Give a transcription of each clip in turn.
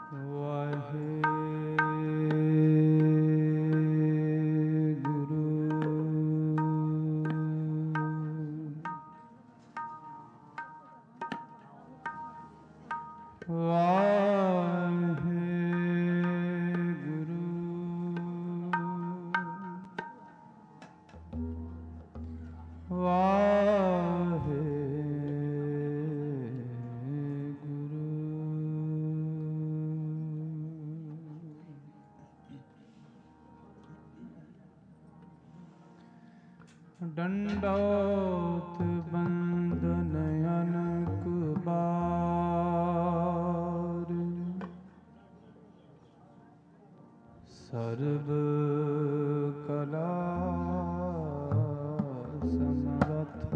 ਡੰਡੌਤ ਬੰਦਨ ਅਨਕ ਬਾਰ, ਸਰਬ ਕਲਾ ਸਮਰਥ,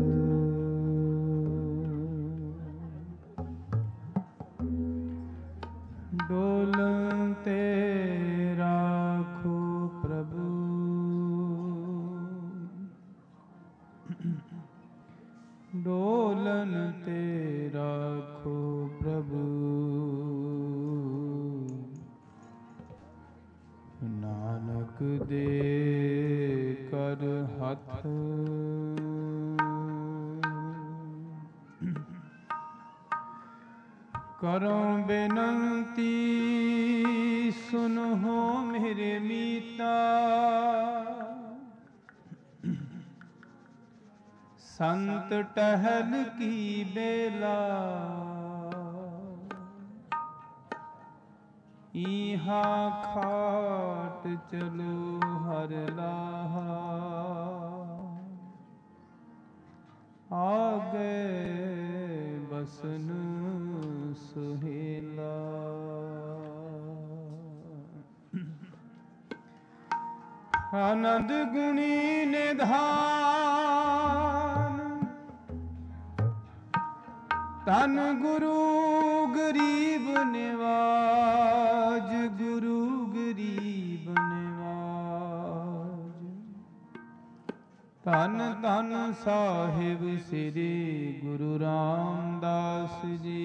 ਡੋਲਨ ਤੇ ਰਾਖੋ ਪ੍ਰਭੂ, ਡੋਲਨ ਤੇ ਰਾਖੋ ਪ੍ਰਭੂ, ਨਾਨਕ ਦੇ ਕਰ ਹੱਥ, ਕਰੋ ਬੇਨੰਤੀ ਸੁਨੋ ਮੇਰੇ ਮੀਤਾ, ਸੰਤ ਟਹਿਲ ਕੀ ਬੇਲਾ, ਈਹਾ ਖਾਟ ਚਲੋ ਹਰ ਲਾਹਾ, ਆਗੇ ਬਸਨ ਸੁਹੇਲਾ, ਆਨੰਦ ਗੁਣੀ ਨਿਧਾਨ, ਧੰਨ ਗੁਰੂ ਗਰੀਬ ਨਿਵਾਜ, ਗੁਰੂ ਗਰੀਬ ਨਿਵਾਜ, ਧੰਨ ਧੰਨ ਸਾਹਿਬ ਸ੍ਰੀ ਗੁਰੂ ਰਾਮਦਾਸ ਜੀ,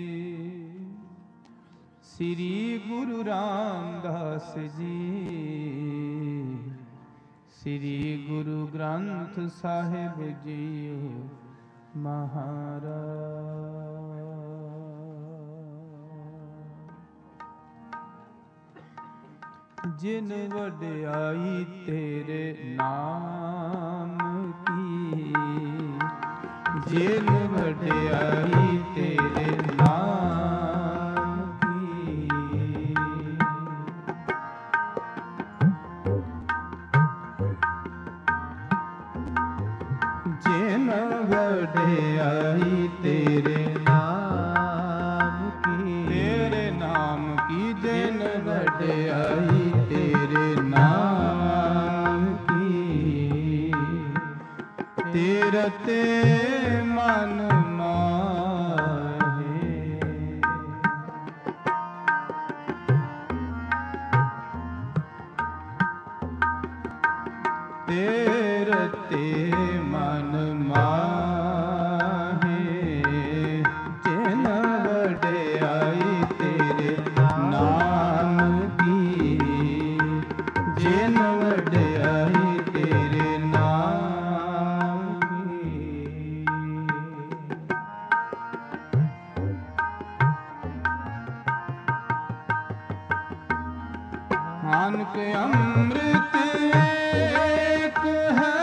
ਸ੍ਰੀ ਗੁਰੂ ਰਾਮਦਾਸ ਜੀ, ਸ੍ਰੀ ਗੁਰੂ ਗ੍ਰੰਥ ਸਾਹਿਬ ਜੀਓ ਮਹਾਰਾਜ। ਜਿਨ ਵਡਿਆਈ ਤੇਰੇ ਨਾਮ ਕੀ, ਜਿਨ ਵਡਿਆਈ ਤੇਰੇ ਨਾਮ ਕੀ, ਜਿਨ ਵਡਿਆਈ ਤੇਰੇ ਨਾਮ ਕੀ, ਤੇਰੇ ਨਾਮ ਕੀ, ਜਿਨ ਵਡਿਆਈ ਤੇਰੇ ਨਾਮ ਕੀ, ਤੇਰਾ ਤੇ ਮਨ ਮਾਹੇ, ਤੇਰਾ ਤੇ ਮਨ ਮਾਹੇ, ਜਿਨ ਵਡਿਆਈ ਤੇਰੇ ਨਾਮ ਕੀ, ਜਿਨ ਵਡਿਆਈ ਤੇਰੇ ਨਾਮ ਕੀ। ਨਾਨਕ ਅੰਮ੍ਰਿਤ ਏਕ ਹੈ,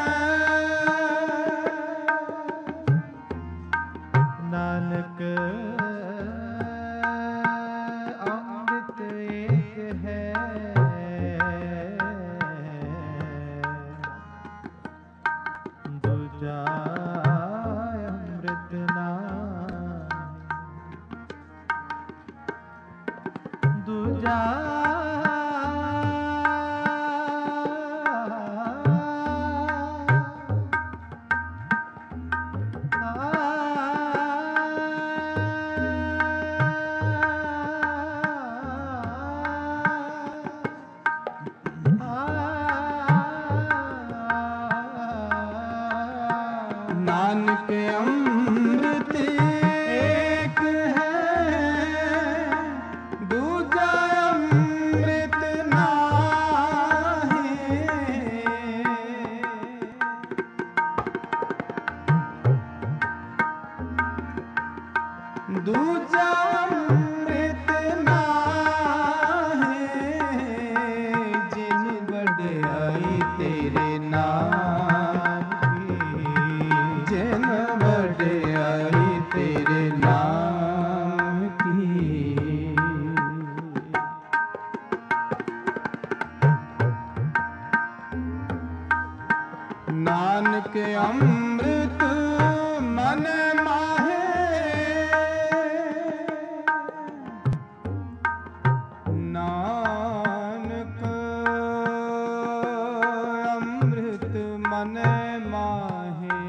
ਨਾਨਕ ਅੰਮ੍ਰਿਤ ਏਕ ਹੈ, ਦੂਜਾ ਅੰਮ੍ਰਿਤ ਨਾਮ, ਦੂਜਾ ਨਾਨਕ ਅੰਮ੍ਰਿਤ ਏਕ ਹੈ, ਦੂਜਾ दूजा अमृत नाहे, जिन वड्याई तेरे नाम की, जिन वड्याई तेरे नाम की। नानक अमृत मन माहे, नानक अमृत मन माहे,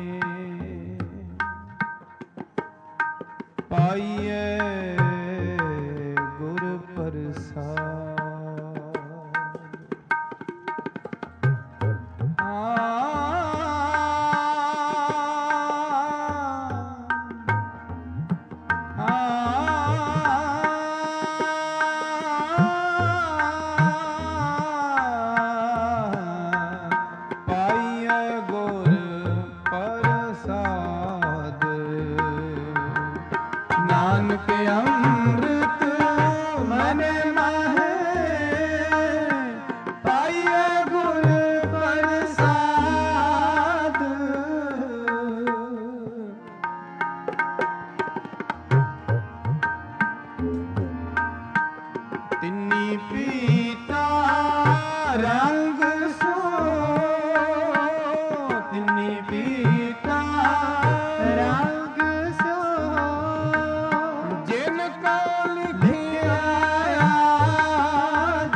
पाइए गुर प्रसाद। नानक अमृत मन माहे, पाइए गुर प्रसाद। तिन्नी पीता रंग सो, तिन्नी पीता रंग सो, जिनको लिखिया याद,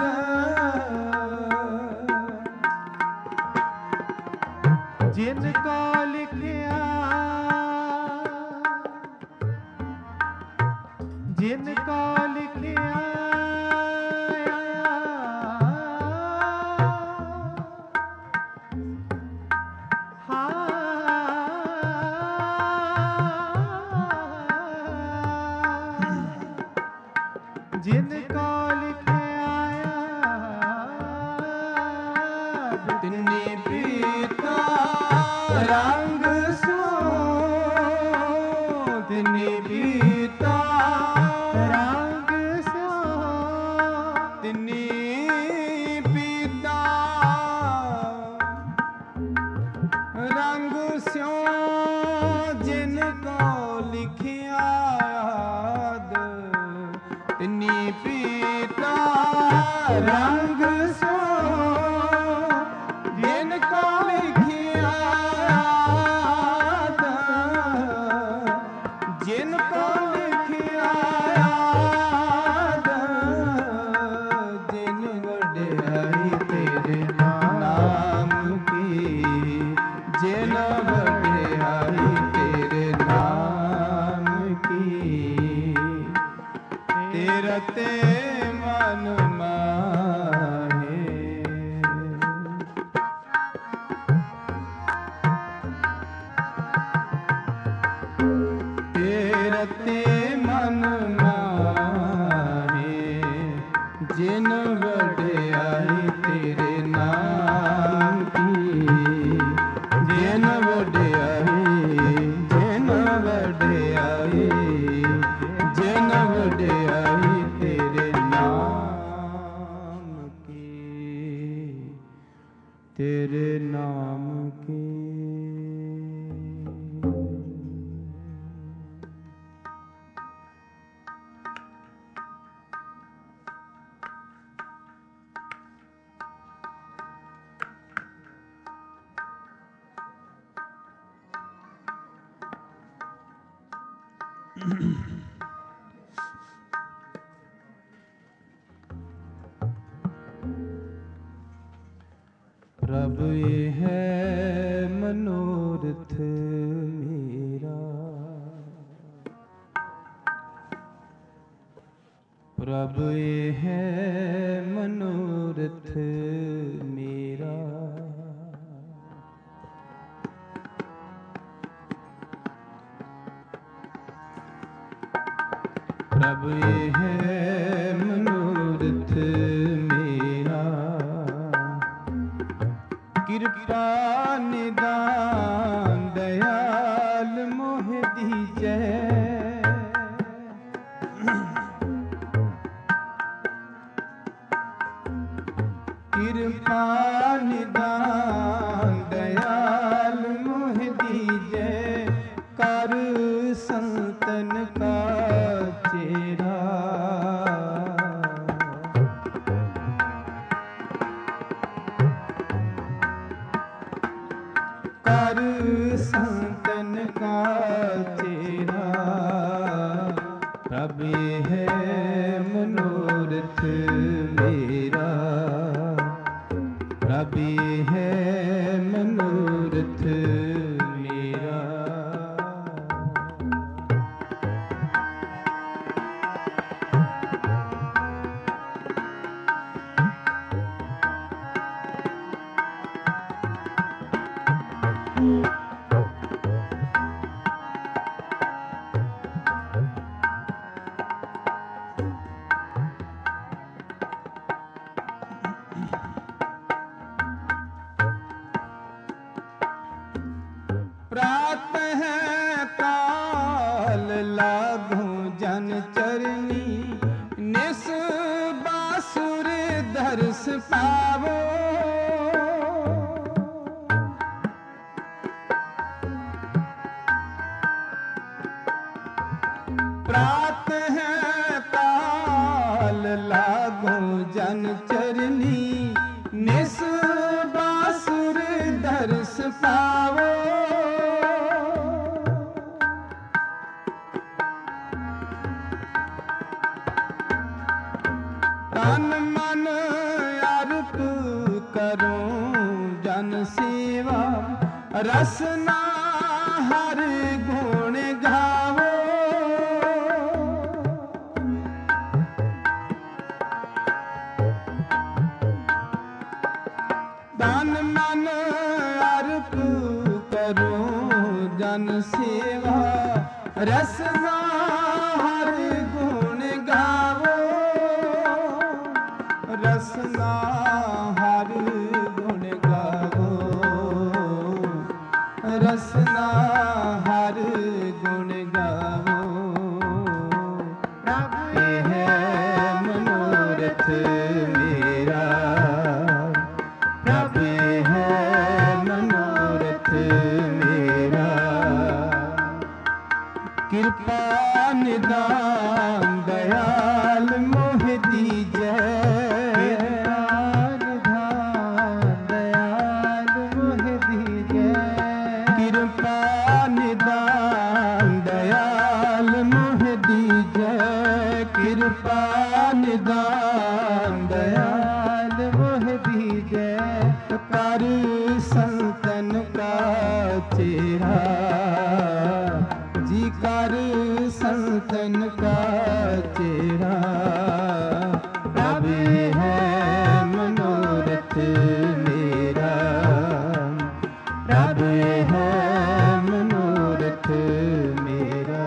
जिनको लिखिया, जिनको लिखिया जिनको लिखे आया, तिन्नी पीता रंग सो, तिन्नी पीता रंग सो, तिन्नी पीता रंग सो, जिनको लिखिया याद, तिन्नी पीता रंग सो, जिनको लिखिया याद, जिनको लिखिया याद, जिन वड्याई तेरे नाम की, जिन वड्याई तेरे नाम की, तेरा ते मन माहे। तेरा ते मन माहे, जिन वड्याई तेरे नाम की, जिन वड्याई, जिन वड्याई, जिन वड्याई तेरे नाम की, तेरे नाम की। प्रभु ये है मनोरथ मेरा, प्रभु ये है मनोरथ मेरा, प्रभु ये है मनोरथ मेरा, कृपा निदान दयाल मोह दीजै, प्रभ ये है मनोरथ मेरा, प्रभ ये है मनोरथ मेरा। प्रातः काल लागू जन चरनी, निस बासुर दर्श पावो। प्रातः काल लागू जन चरनी, निस बासुर दर्श पावो। तन मन अर्प करूं जन सेवा, रसना हर गुण गावो। तन मन अर्प करूं जन सेवा, रसना हर गुण गावो। रसना हर गुण गावो, रसना हर गुण गावो। प्रभ ये है मनोरथ मेरा, प्रभ ये है मनोरथ मेरा। कृपा निदान दयाल मोह दीजै, कृपा निदान दयाल मोह दीजै। कर संतन का चेहरा जी, कर संतन का चेहरा। प्रभ ये है मनोरथ मेरा, प्रभ ये है मनोरथ मेरा।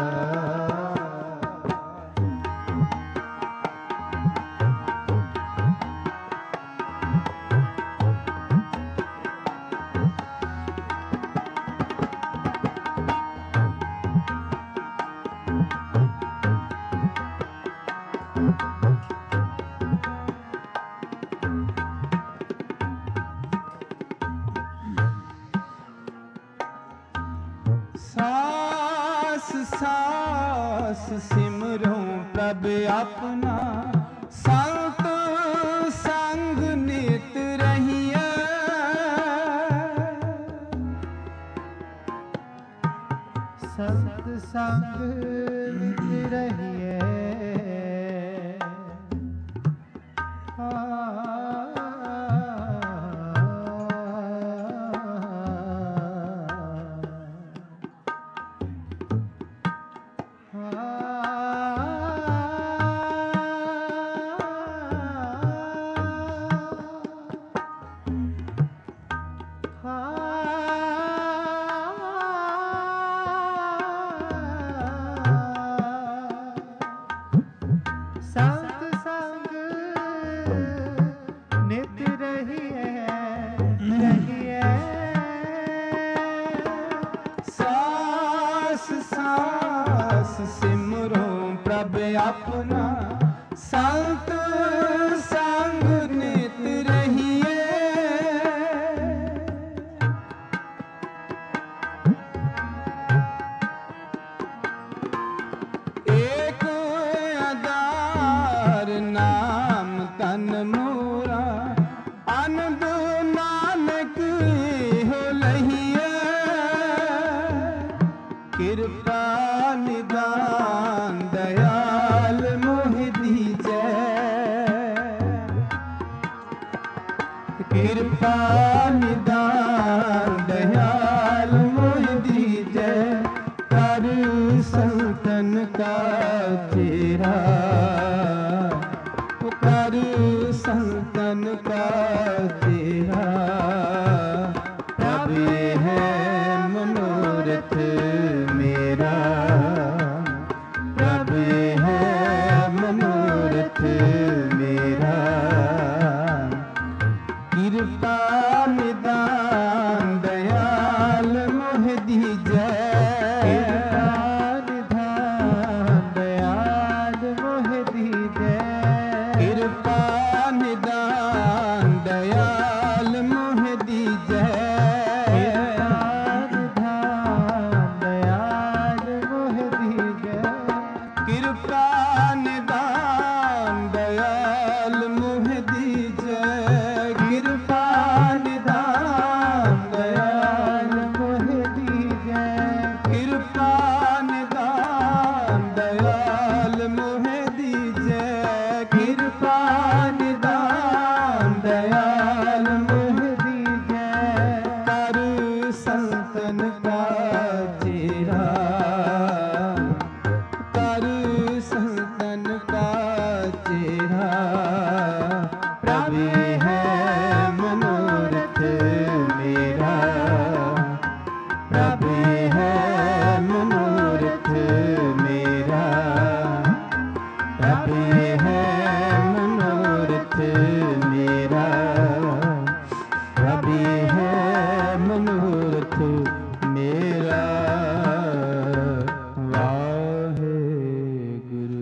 सास सास सिमरूं प्रभ अपना, संत संग नित रहिए। संत संग नित रहिए। अपना संत संग नित रहिए। एक आधार नाम तन मोरा, आनंद नानक हो लहिए। कृपा निदान दया कृपा निदान दयाल मोह दीजै, कर संतन का चेरा, कर संतन का चेरा। प्रभु है मनोरथ मेरा, प्रभु है मनोरथ मेरा। कृपा निदान दयाल मोह दीजै, कृपा निदान दयाल मोह दीजै, कृपा निदान दयाल मोह दीजै, कृपा निदान दयाल मोह दीजै, कृपा निदान दयाल मोह दीजै, कृपा निदान दयाल मोह दीजै, कृपा निदान दयाल मोह दीजै। कर संतन का चेरा, कर संतन का चेरा। प्रभु है मनोरथ मेरा, प्रभु है मनोरथ मेरा, प्रभु है मनोरथ मेरा, प्रभु है मनोरथ मेरा। वाहे गुरु।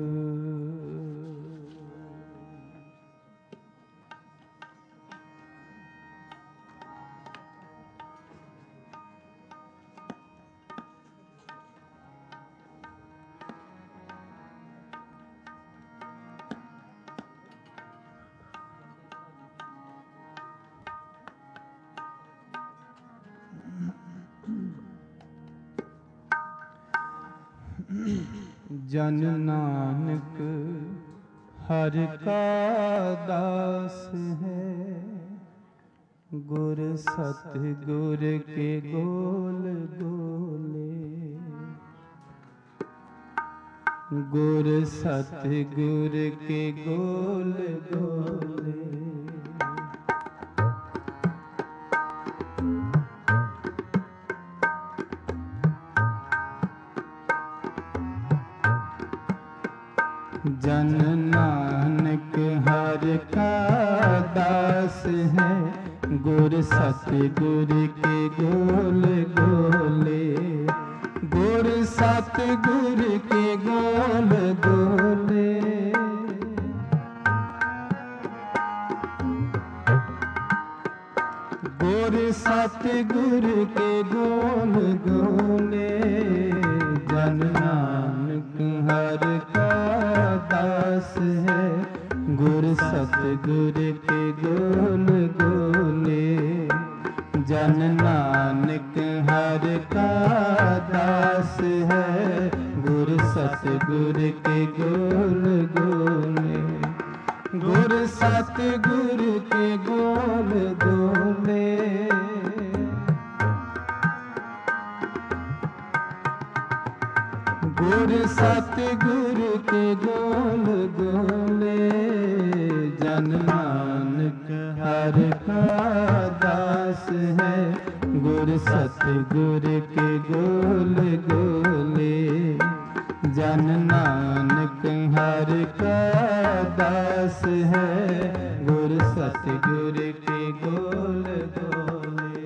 जन नानक हर का दास है, गुर सतगुर के गोल गोले, गुर सतगुर के गोल गोले। जन नानक हर का दास है, गुर सतगुर के गोल गोले, गुर सतगुर के गोल गोले। गुर सतगुर के गोल गोले, जन नानक हर का दास है, गुर सतगुर के गोल गोले। जन नानक हर का दास है, गुर सतगुर के गोल गोले, गुर सतगुर के गोल गोले। गुर सतगुर के गोल गोले, जन नानक हर का दास है, गुर सतगुर के गोल गोले। जन नानक हर का दास है, गुर सतगुर के गोल गोले।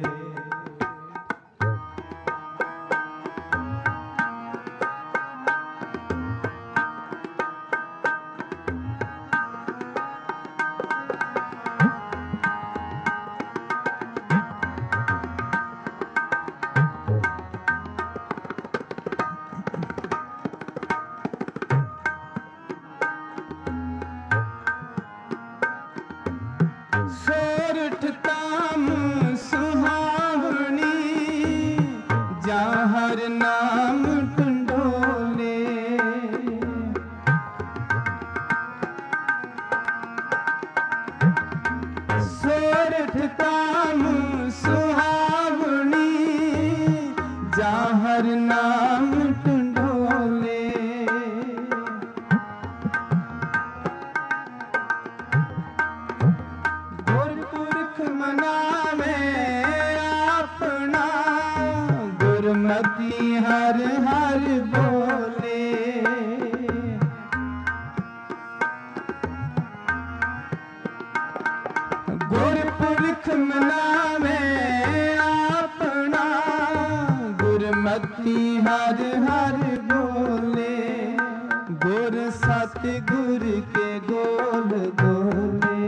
मनावे अपना, गुरमति हर हर बोले, गुर सतगुर के गोल गोले।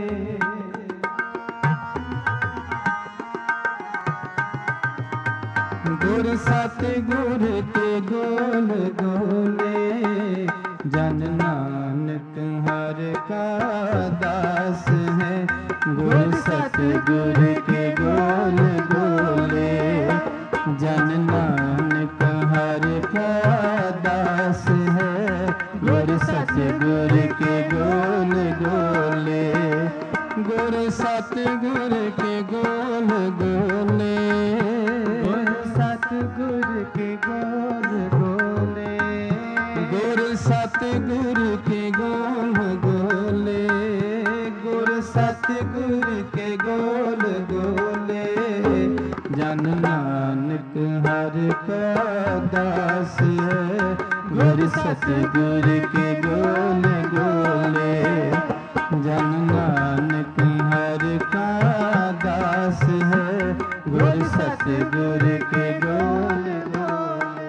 गुर सतगुर के गोल गोले, जन नानक हर का दास है। गुर सतगुर के गोल गोले, जन नानक हर का दास है। गुर सतगुर के गोल गोले, गुर सतगुर के गोल गोले, गुर सतगुर के गोल गोले, गुर सतगुर के गोल गोले, गुर सतगुर के गोल गोले, जन नानक हर का दास है। गुर सतगुर के गोल गोले, जन नानक हर का दास है। गुर सतगुर के गोल गोले।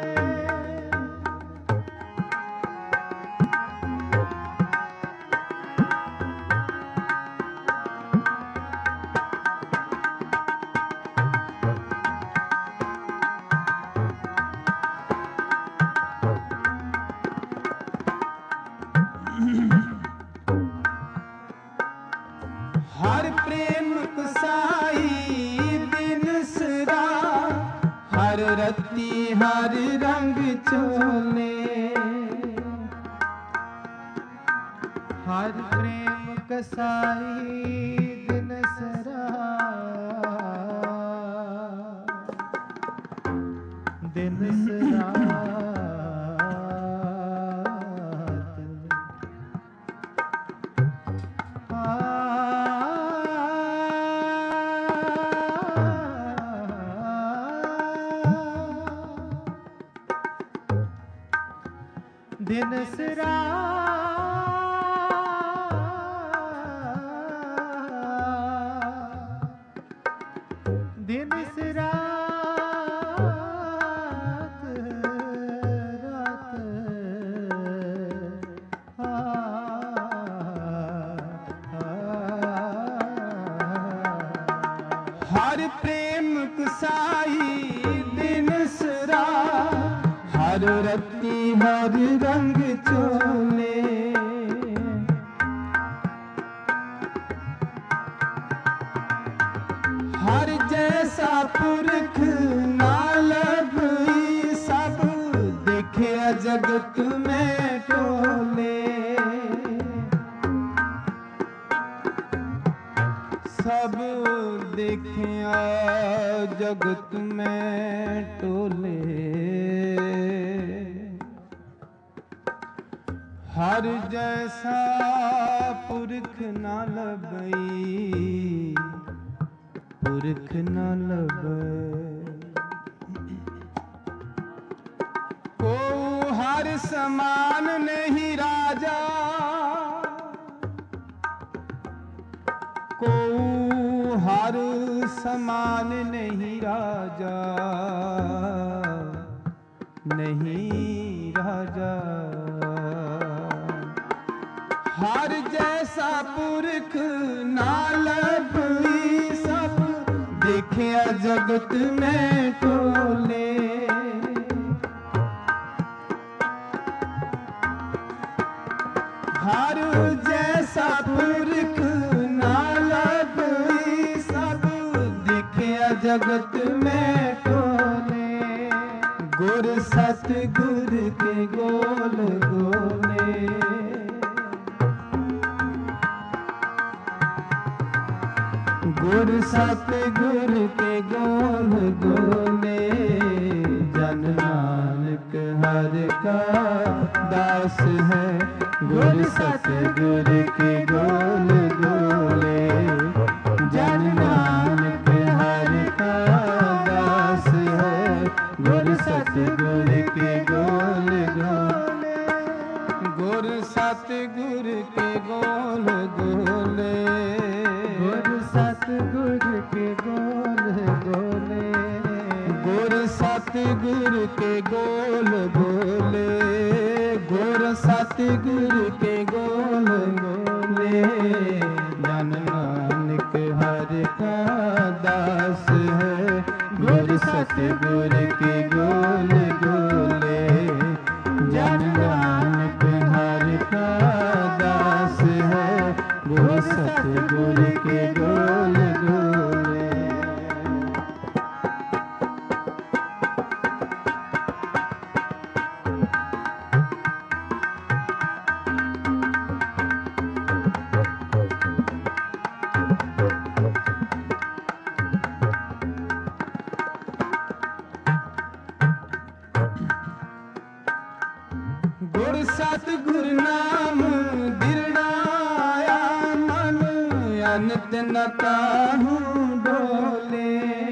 हर प्रेम कसाई दिन सदा, हर रत्ती हर रंग चोले। हर प्रेम कसाई दिन सदा, दिन सदा दिन सरा दिन सरा हर प्रेम कसाई दिन सरा, हर रत्ती हर रंग चोले। हर जैसा पुरख ना लभई, सब देखिया जगत में टोले। सब देखिया जगत में टोले। हर जैसा पुरख न लभई, पुरख न लभई। को हर समान नहीं राजा, को हर समान नहीं राजा, नहीं राजा। हर जैसा पुरख ना लभई, सब देखिया जगत में टोले। हर जैसा पुरख ना लभई, सब देखिया जगत में टोले। गुर सतगुर के गोल गोले, गुर सतगुर के गोल गोले, जन नानक हर का दास है। गुर सतगुर के गोल गोले, जन नानक हर का दास है। गुर सतगुर के गोल गोले, गुर गुर सतगुर के गोल गोले, गुर सतगुर के गोल गोले, गुर सतगुर के गोल गोले, गुर सतगुर के गोल गोले। जन नानक हर का दास है, गुर सतगुर के गोल गोले। जन नानक हर का दास है, गुर सतगुर के गोल गोले। गुर सतगुर नाम दिरड़ाया मन, अनत न काहूं डोले।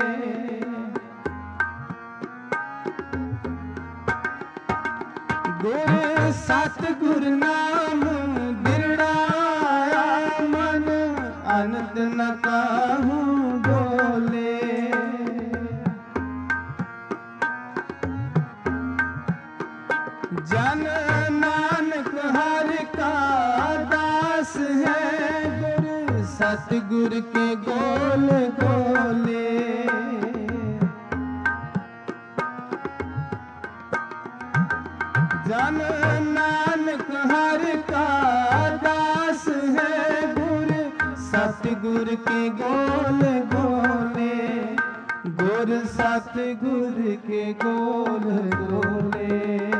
गुर सतगुर नाम दिरड़ाया मन, अनत न काहूं डोले। जन नानक हर का दास है, गुर सतगुर के गोल गोले। जन नानक हर का दास है, गुर सतगुर के गोल गोले। गुर सतगुर के गोल गोले।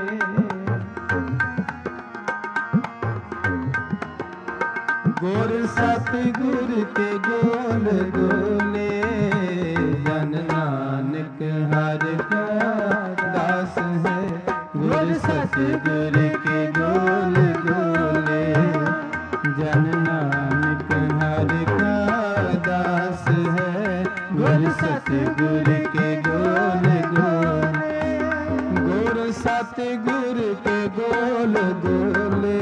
गुर सतगुर के गोल गोले। जन नानक हर का दास है, गुर सतगुर के गोल गोले। जन नानक हर का दास है, गुर सतगुर के गोल गोले। गुर सतगुर के गोल गोले।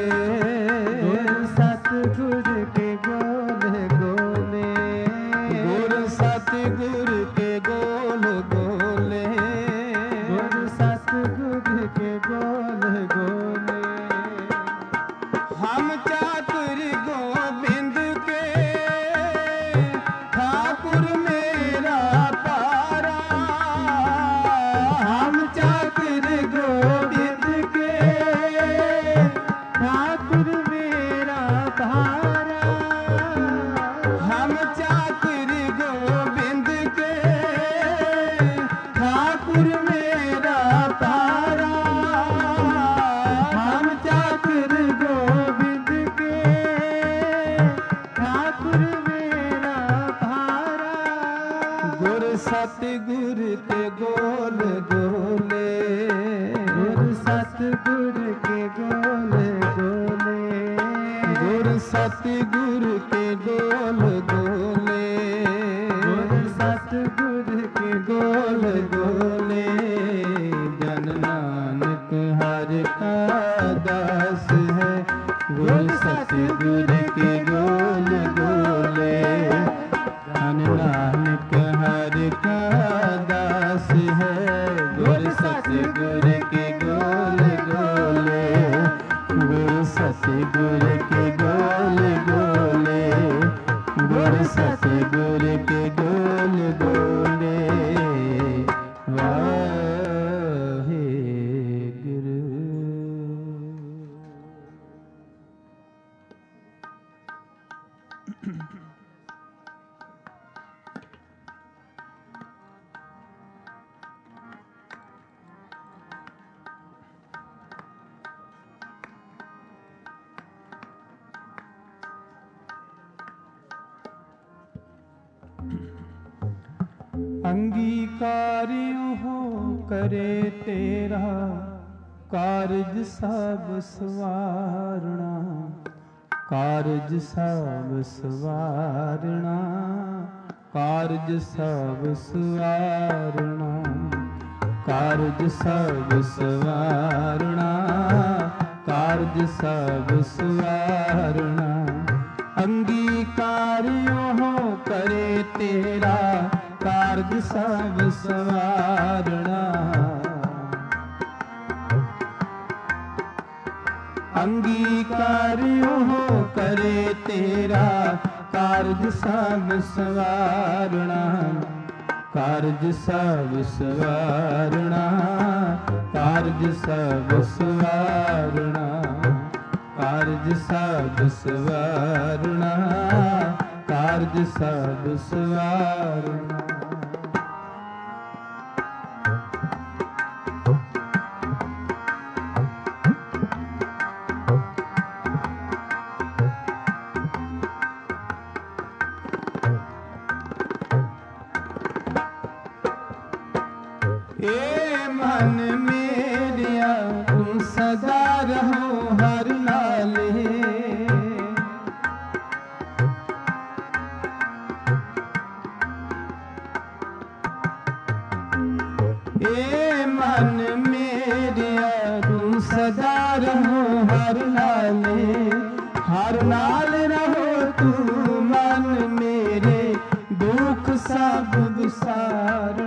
सतगुर के गोल गोले। गुर सतगुर के गोल गोले। गुर सतगुर के गोल गोले। हम चातुर गोविंद के, ठाकुर मेरा पारा। हम चातुर गोविंद के, ठाकुर तारा। हम चाकर गोविंद के, ठाकुर मेरा तारा। हम चाकर गोविंद के, ठाकुर मेरा तारा। गुर सतगुर के गोल गोले। गुर सतगुर के गोल गोले। गुर सतगुर के गोल गोले। गुर सतगुर के गोल गोले। जन नानक हर का दास है, गुर सतगुर के गोल गोले। जन नानक हर का दास है, गुर सतगुर के गोल गोले। गुर सतगुर के गोल गोले। गुर सतगुर के गोल गोले। वाहे गुरु। अंगीकार्य हो करे तेरा, कारज सब सवारना। कारज सब सवारना। कारज सब सवारना। कारज सब सवारना। ਕਾਰਜ ਸਭ ਸਵਾਰਣਾ। ਅੰਗੀਕਾਰਿਓ ਕਰੇ ਤੇਰਾ ਕਾਰਜ ਸਭ ਸਵਾਰਣਾ। ਅੰਗੀਕਾਰਿਓ ਕਰੇ ਤੇਰਾ ਕਾਰਜ ਸਭ ਸਵਾਰਣਾ। ਕਾਰਜ ਸਭ ਸਵਾਰਣਾ, ਕਾਰਜ ਸਭ ਸਵਾਰਣਾ, ਕਾਰਜ ਸਭ ਸਵਾਰਣਾ, ਕਾਰਜ ਸਭ ਸਵਾਰਣਾ। ਏ ਮਨ ਮੇਰਿਆ ਤੂੰ ਸਦਾ ਰਹੋ ਹਰ ਨਾਲੇ। ਏ ਮਨ ਮੇਰਿਆ ਤੂੰ ਸਦਾ ਰਹੋ ਹਰ ਨਾਲੇ। ਹਰ ਨਾਲ ਰਹੋ ਤੂੰ ਮਨ ਮੇਰੇ ਦੁੱਖ ਸਭ ਵਿਸਾਰਣਾ।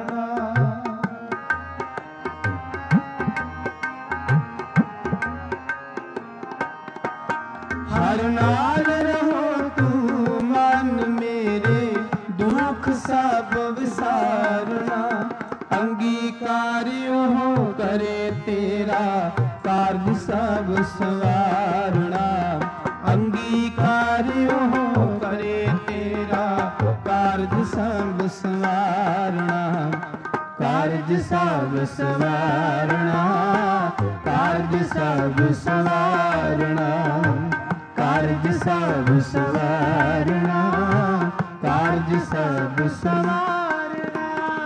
ਹਰ ਨਾਲ ਰਹੋ ਤੂੰ ਮਨ ਮੇਰੇ ਦੁੱਖ ਸਭ ਵਿਸਾਰਣਾ। ਅੰਗੀਕਾਰਿਓ ਕਰੇ ਤੇਰਾ ਕਾਰਜ ਸਭ ਸਵਾਰਣਾ। ਅੰਗੀਕਾਰਿਓ ਕਰੇ ਤੇਰਾ ਕਾਰਜ ਸਭ ਸਵਾਰਣਾ। ਕਾਰਜ ਸਭ ਸਵਾਰਣਾ, ਕਾਰਜ ਸਭ ਸਵਾਰਣਾ, ਕਾਰਜ ਸਭ ਸਵਾਰਣਾ, ਕਾਰਜ ਸਭ ਸਵਾਰਣਾ।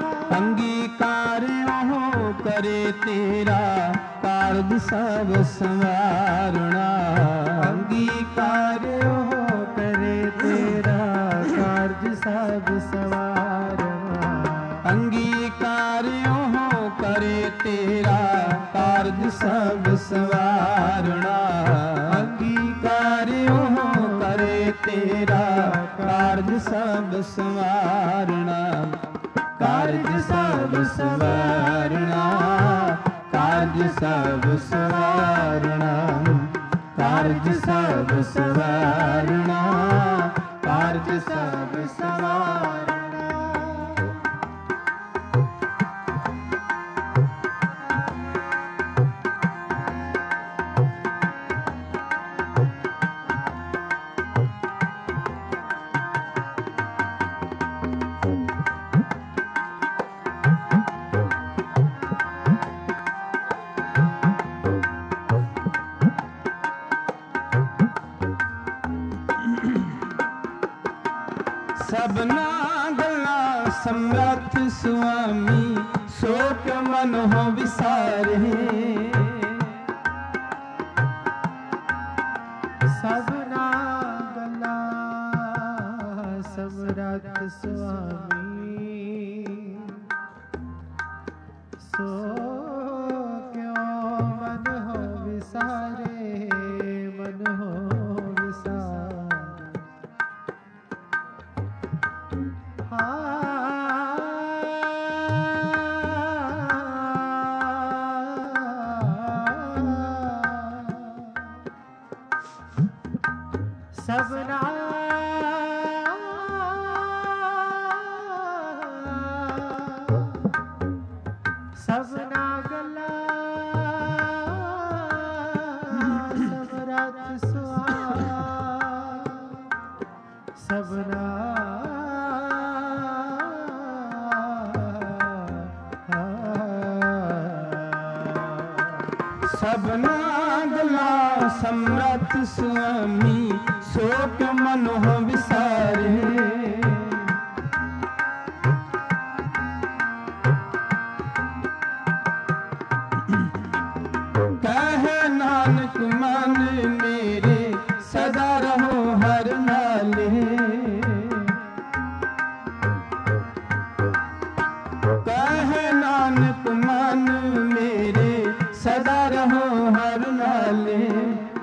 ਅੰਗੀਕਾਰਿਓ ਕਰੇ ਤੇਰਾ ਕਾਰਜ ਸਭ ਸਵਾਰਣਾ। ਅੰਗੀਕਾਰਿਓ ਕਰੇ ਤੇਰਾ ਕਾਰਜ ਸਭ ਸਵਾਰਣਾ। ਅੰਗੀਕਾਰਿਓ ਕਰੇ ਤੇਰਾ ਕਾਰਜ ਸਭ ਸਵਾਰਣਾ। ਅੰਗੀਕਾਰਿਓ ਕਰੇ ਤੇਰਾ ਕਾਰਜ ਸਭ ਸਵਾਰਣਾ। ਕਾਰਜ ਸਭ ਸਵਾਰਣਾ, ਕਾਰਜ ਸਭ ਸਵਾਰਣਾ, ਕਾਰਜ ਸਭ ਸਵਾਰਣਾ, ਕਾਰਜ ਸਭ ਸਵਾਰਣਾ। ਸਭਨਾ ਗੱਲਾਂ ਸਮਰੱਥ ਸੁਆਮੀ ਸੋ ਕਿਉ ਮਨ ਹੋ ਵਿਸਾਰੇ। ਸਭਨਾ ਗੱਲਾਂ ਸਮਰੱਥ ਸੁਆਮੀ ਸੋ ਕਿਉ ਮਨ ਹੋ ਵਿਸਾਰੇ। ਮਨ ਹੋ ਸਭਨਾ ਸਭਨਾ ਗੱਲਾਂ ਸਮਰੱਥ ਸੁਆਮੀ ਸਭਨਾ ਸਭਨਾ ਗੱਲਾਂ ਸਮਰੱਥ ਸੁਆਮੀ ਸੋ ਕਿਉ ਮਨ ਹੋ ਵਿਸਾਰੇ। ਕਹੇ ਨਾਨਕ ਮਨ ਮੇਰੇ ਸਦਾ ਰਹੋ ਹਰ ਨਾਲੇ। ਕਹੇ ਨਾਨਕ ਮਨ ਮੇਰੇ ਸਦਾ ਰਹੋ ਹਰ ਨਾਲੇ।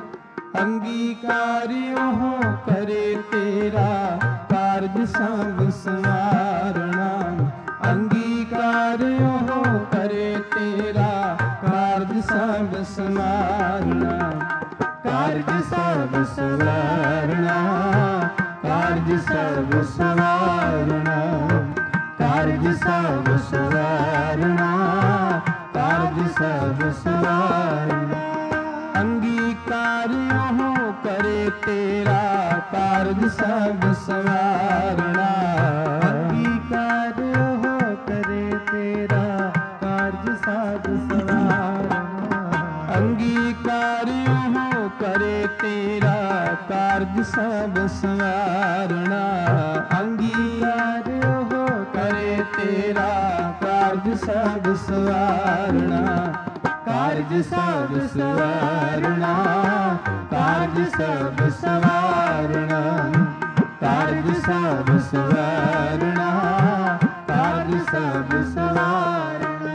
ਅੰਗੀਕਾਰਿਓ ਕਰੇ ਤੇਰਾ ਕਾਰਜ ਸਭ ਸਵਾਰਣਾ। ਅੰਗੀਕਾਰਿਓ ਕਰੇ ਤੇਰਾ ਕਾਰਜ ਸਭ ਸਵਾਰਣਾ। ਕਾਰਜ ਸਭ ਸਵਾਰਣਾ, ਕਾਰਜ ਸਭ ਸਵਾਰਣਾ, ਕਾਰਜ ਸਭ ਸਵਾਰਣਾ, ਕਾਰਜ ਸਭ ਸਵਾਰਣਾ। ਅੰਗੀਕਾਰਿਓ ਕਰੇ ਤੇਰਾ ਕਾਰਜ ਸਭ ਸਵਾਰਣਾ। ਅੰਗੀਕਾਰਿਓ ਕਰੇ ਤੇਰਾ ਕਾਰਜ ਸਭ ਸਵਾਰਣਾ। ਅੰਗੀਕਾਰਿਓ ਕਰੇ ਤੇਰਾ ਕਾਰਜ ਸਭ ਸਵਾਰਣਾ। ਅੰਗੀਕਾਰਿਓ ਕਰੇ ਤੇਰਾ ਕਾਰਜ ਸਭ ਸਵਾਰਣਾ। ਕਾਰਜ ਸਭ ਸਵਾਰਣਾ, ਕਾਰਜ ਸਭ ਸਵਾਰਣਾ, ਕਾਰਜ ਸਭ ਸਵਾਰਣਾ, ਕਾਰਜ ਸਭ ਸਵਾਰਣਾ।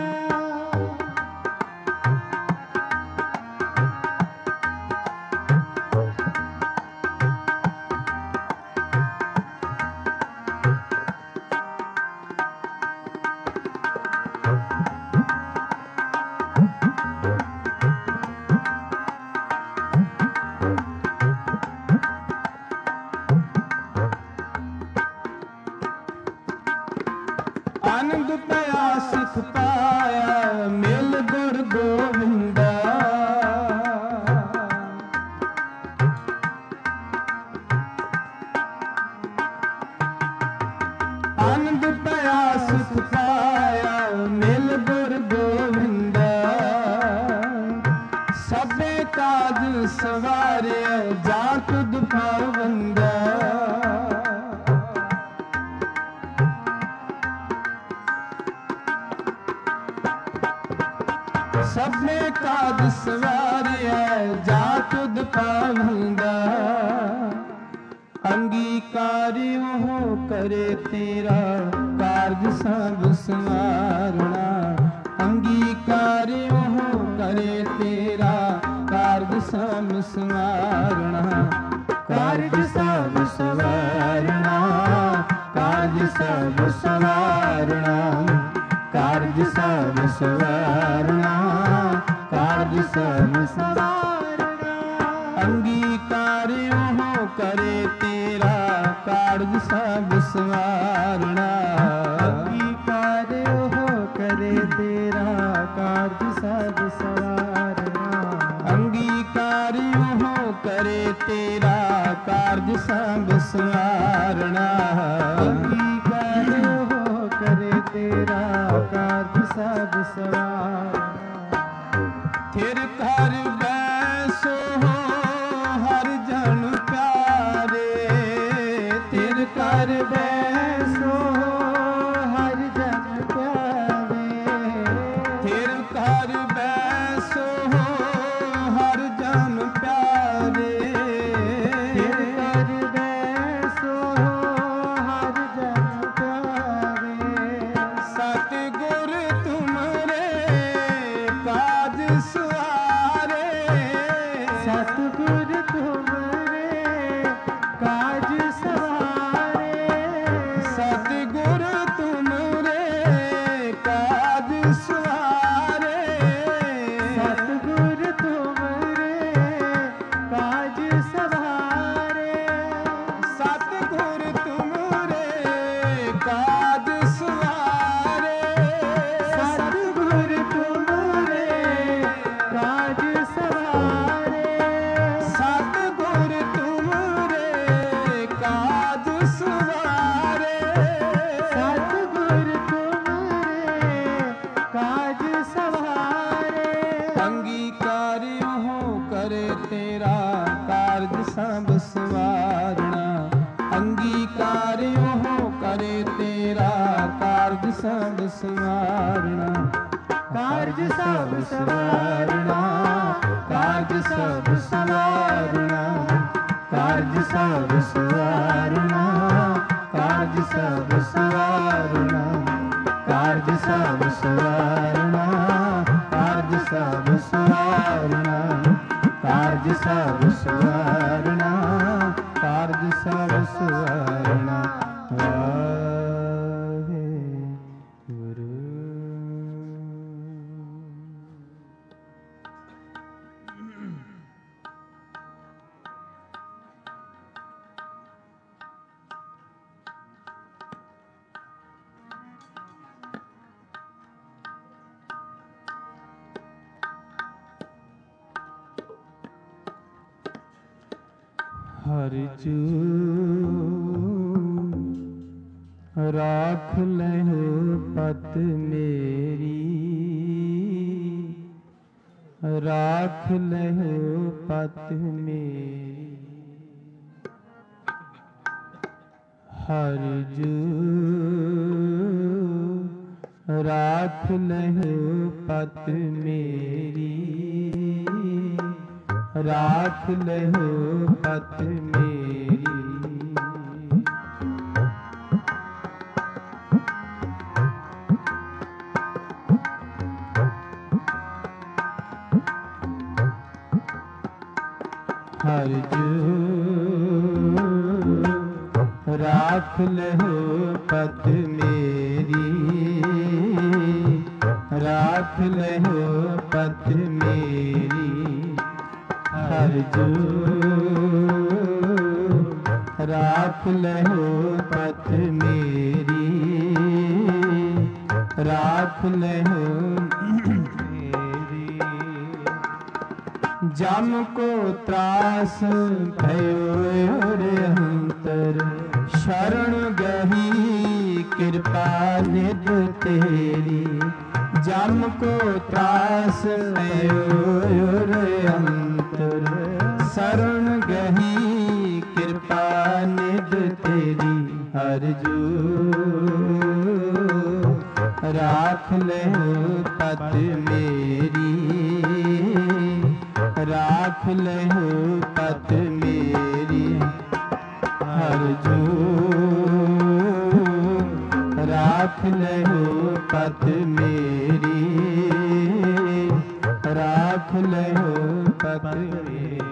ਆਨੰਦ ਪਿਆ ਸੁਖ ਪਾਇਆ ਮਿਲ ਗੁਰ ਗੋਬਿੰਦਾ। ਆਨੰਦ ਪਿਆ ਸੁਖ ਪਾਇਆ ਮਿਲ ਗੁਰ ਗੋਬਿੰਦਾ। ਸਭੇ ਕਾਜ ਸਵਾਰਿਆ ਜਾ ਤੁਧ ਪਾਵੰਦਾ। ਸਭੇ ਕਾਜ ਸਵਾਰਿਆ ਜਾ ਤੁਧ ਪਾਵੰਦਾ। ਅੰਗੀਕਾਰਿਓ ਕਰੇ ਤੇਰਾ ਕਾਰਜ ਸਭ ਸਵਾਰਣਾ। ਅੰਗੀਕਾਰਿਓ ਕਰੇ ਤੇਰਾ ਕਾਰਜ ਸਭ ਸਵਾਰਣਾ। ਕਾਰਜ ਸਭ ਸਵਾਰਣਾ, ਕਾਰਜ ਸਭ ਸਵਾਰਣਾ, ਕਾਰਜ ਸਭ ਸਵਾਰਣਾ, ਕਾਰਜ ਸਭ ਸਵਾਰਣਾ। ਅੰਗੀਕਾਰਿਓ ਕਰੇ ਤੇਰਾ ਕਾਰਜ ਸਭ ਸਵਾਰਣਾ। ਅੰਗੀਕਾਰਿਓ ਕਰੇ ਤੇਰਾ ਕਾਰਜ ਸਭ ਸਵਾਰਣਾ। ਅੰਗੀਕਾਰਿਓ ਕਰੇ ਤੇਰਾ ਕਾਰਜ ਸਭ ਸਵਾਰਣਾ। ਅੰਗੀਕਾਰਿਓ ਕਰੇ ਤੇਰਾ ਕਾਰਜ ਸਭ ਸਵਾਰਣਾ। ਥਿਰ ਕਰ ਬੈਸੋ ਹਰ ਜਨ ਪਿਆਰੇ। ਥਿਰ ਕਰ ਬੈਸੋ ਹਰ ਜਨ ਪਿਆਰੇ। ਥਿਰ ਕਰ ਬੈਸੋ ਹਰ ਜਨ ਪਿਆਰੇ। ਥਿਰ ਕਰ ਬੈਸੋ ਹਰ ਜਨ ਪਿਆਰੇ। ਸਤਿਗੁਰ ਤੁਮਰੇ ਕਾਜ ਸਵਾਰੇ। ਸਤਿਗੁਰ ਤੁਮਰੇ ਕਾਜ ਸਵਾਰੇ। ਸਤਿਗੁਰ ਤੁਮਰੇ ਕਾਜ ਸਵਾਰੇ। ਸਤਿਗੁਰ ਤੁਮਰੇ ਕਾਜ ਸਵਾਰੇ। ਸਤਿਗੁਰ ਤੁਮਰੇ ਕਾਜ ਸਵਾਰੇ। ਸਤਿਗੁਰ ਤੁਮਰੇ ਕਾਜ ਸਵਾਰੇ। ਸਤਿਗੁਰ ਤੁਮਰੇ ਕਾਜ ਸਵਾਰੇ। ਸਤਿਗੁਰ ਤੁਮਰੇ ਕਾਜ ਸਵਾਰੇ। ਅੰਗੀਕਾਰਿਓ ਕਰੇ ਤੇਰਾ ਕਾਰਜ ਸਭ ਸਵਾਰਣਾ। ਅੰਗੀਕਾਰਿਓ ਕਰੇ ਤੇਰਾ ਕਾਰਜ ਸਭ ਸਵਾਰਣਾ। ਕਾਰਜ ਸਭ ਸਵਾਰਣਾ, ਕਾਰਜ ਸਭ ਸਵਾਰਣਾ, ਕਾਰਜ ਸਭ ਸਵਾਰਣਾ, ਕਾਰਜ ਸਭ ਸਵਾਰਣਾ, ਕਾਰਜ ਸਭ ਸਵਾਰਣਾ, ਕਾਰਜ ਸਭ ਸਵਾਰਣਾ, ਕਾਰਜ ਸਭ ਸਵਾਰਣਾ। हर जू राख लहो पत मेरी, राख लहो पत मेरी। हर जू राख लहो पत मेरी, राख लहो पत मेरी। हर जू राख लहो पत मेरी, राख लहो पत मेरी। हर जू राख लहो पत मेरी, राख लहो मेरी। जम को त्रास भयो रे अंतर, शरण गही कृपा निध तेरी। जम को त्रास भयो रे अंतर, शरण गही कृपा निध तेरी। हर जू राख लहो पत मेरी, राख लहो पत मेरी। हर जू राख लहो पत मेरी, राख लहो पत मेरी।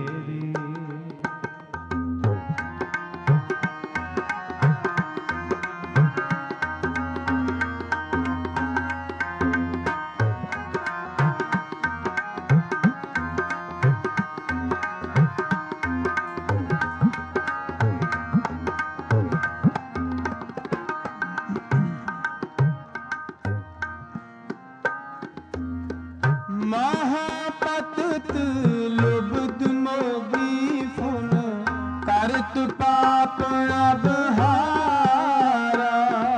महापतत लुब्ध मोगी फुन, करत पाप अब हारा।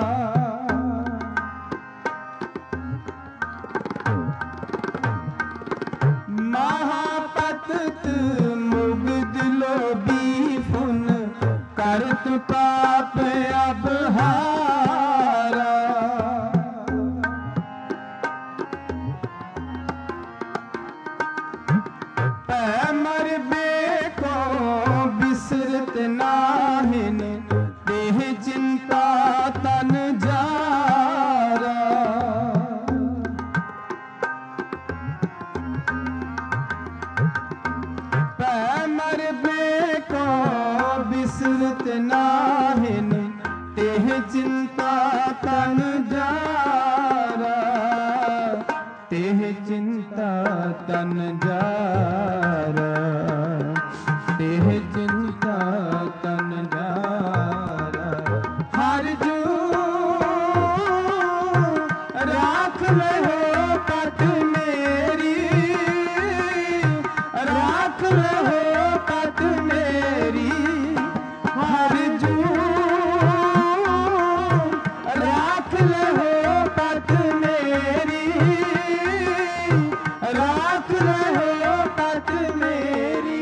महापतत मुग्ध लोभी फुन, करत पाप अब हारा। मर बेको बिसरत नाहिन, देह चिंता तन जारा। मर बेको बिसरत नाहिन, देह चिंता तन जारा। तेह चिंता तन जारा, तेह चिंता तन जारा। हर जू राख लहो पत मेरी, राख लहो पत मेरी। हर जू राख लहो पत मेरी, राख लहो पत मेरी।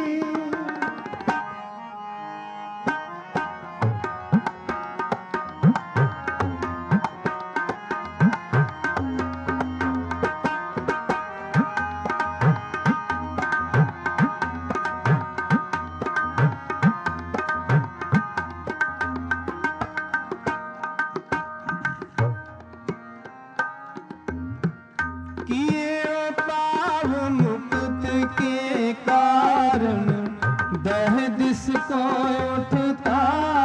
किए पाव मुक्त के कारण, दह दिस को उठता।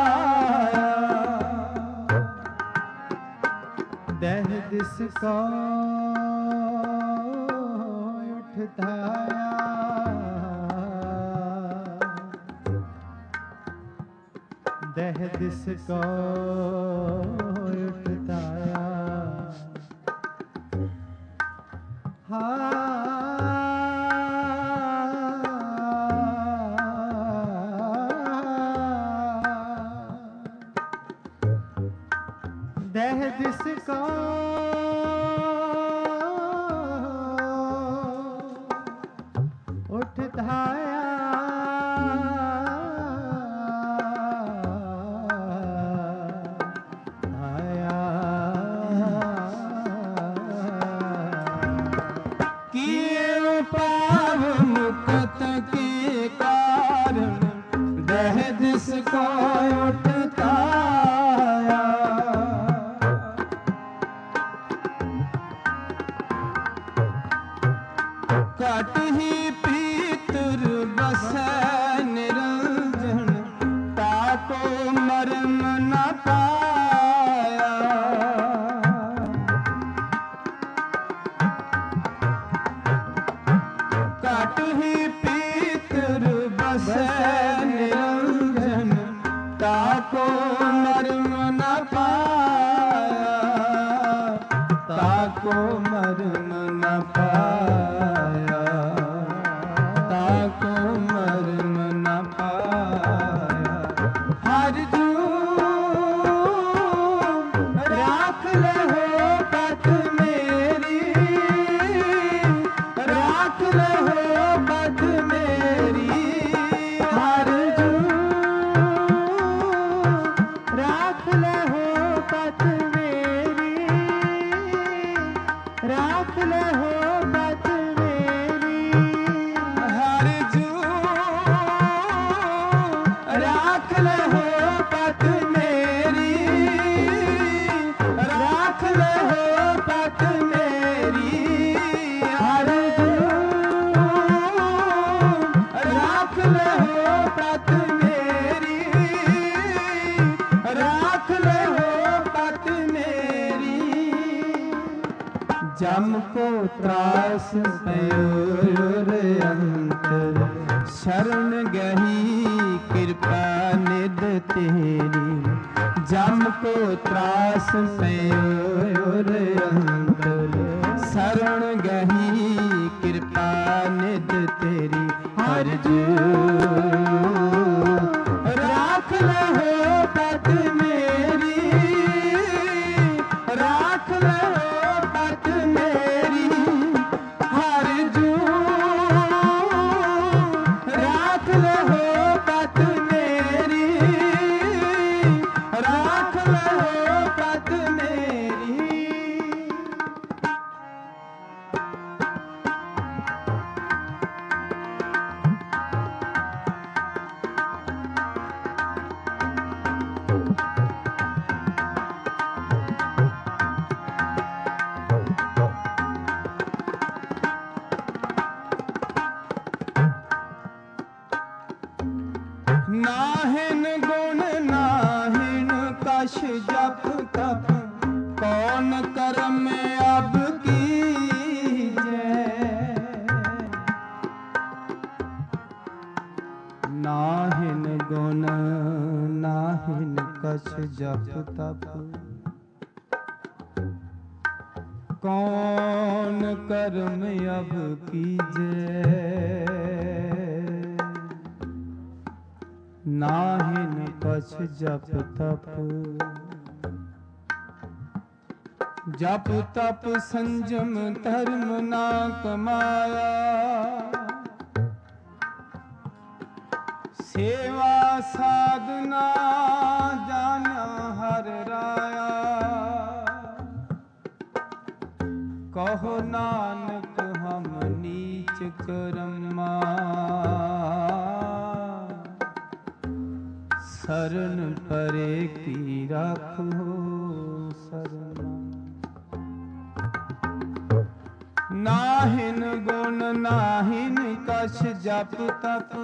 दह दिस को उठता। दह दिस को उठता। हाँ दह जिसको उठ धाया जिसको उठता कट ही पीतर बसै निरंजन ताको मरम न पाया कट ही पीतर बसै ताको मरम न पाया ताको मरम न पाया ताको मरम न पाया हर जू राख ले हो पत मेरी राख ले हो पत मेरी हर राख ले हो पत मेरी राख ले हो पत मेरी हर जू राख ले हो पत मेरी राख ले हो पत मेरी हर जू राख ले हो पत मेरी राख ले हो पत मेरी जम को त्रास पयोर अंतर शरण गही कृपा निध तेरी जम को त्रास पयोर अंतर शरण गही कृपा निध तेरी हर जू राख ले हो पत मेरी राख ले हो पत मेरी हर जू राख ले हो पत मेरी राख ले हो पत मेरी नाहिन गुण नाहिन कश जप तप कौन कर्म अब कीजे नाहिन गुण नाहिन कश जप तप कौन कर्म अब कीजे नाहिन कछ जप तप जप तप संजम धर्म ना कमाया सेवा साधना जाना हर राया कहो नानक हम नीच कर्मा शरण परे की राखो शरणा नाहिन गुण नाहिन कछ जप तप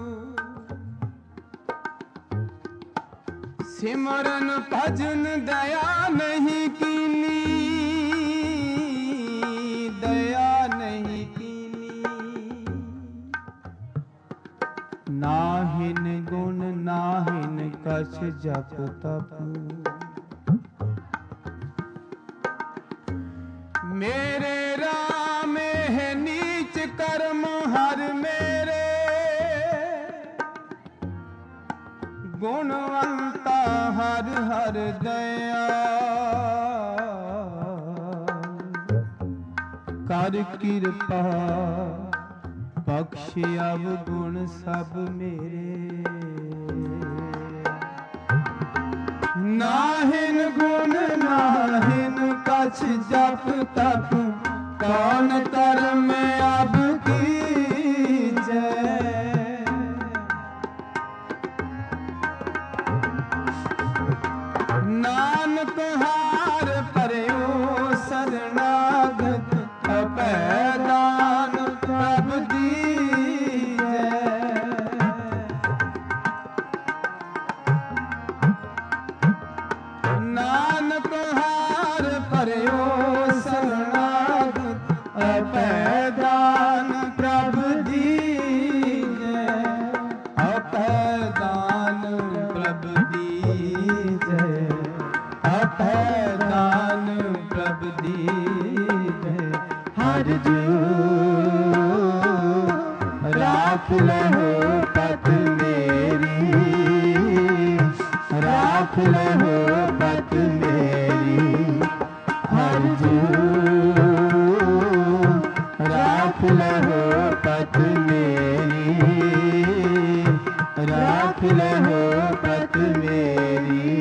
सिमरन भजन दया नहीं कीनी दया नहीं कीनी नाहिन गुण नाहिन कछ जप तप मेरे राम है नीच कर्म हर मेरे ਗੁਣਵੰਤਾ ਹਰ ਹਰ ਦਇਆ ਕਰ ਕਿਰਪਾ ਬਖਸ਼ ਅਵਗੁਣ ਸਭ ਮੇਰੇ ਨਾਹਿਨ ਗੁਣ ਨਾਹਿਨ ਕਛ ਜਪ ਤਪ ਕੌਣ ਧਰਮ ਅਬ ਕੀਜੈ ਨਾਨਕ ਹਾਰ ਭਰਿਓ ਸਰਨਾਗਤ ਅਭੈ ਦਾਨ ਪ੍ਰਭ ਦੀਜੈ ਨਾਨਕ ਹਾਰ ਭਰਿਓ ਸਰਨਾਗਤ ਅਭੈ ਦਾਨ ਪ੍ਰਭ ਦੀਜੈ ਅਭੈ ਦਾਨ ਪ੍ਰਭ ਦੀਜੈ ਅਭੈ ਦਾਨ ਪ੍ਰਭ ਦੀਜੈ ਹਰਿ ਜੂ ਰਾਖ ਲਹੋ ਪਤ ਮੇਰੀ ਰਾਖ ਲਹੋ ਪਤ ਮੇਰੀ ਹਰਿ ਜੂ ਰਾਖ ਲਹੋ ਪਤ ਮੇਰੀ ਰਾਖ ਲਹੋ ਪਤ ਮੇਰੀ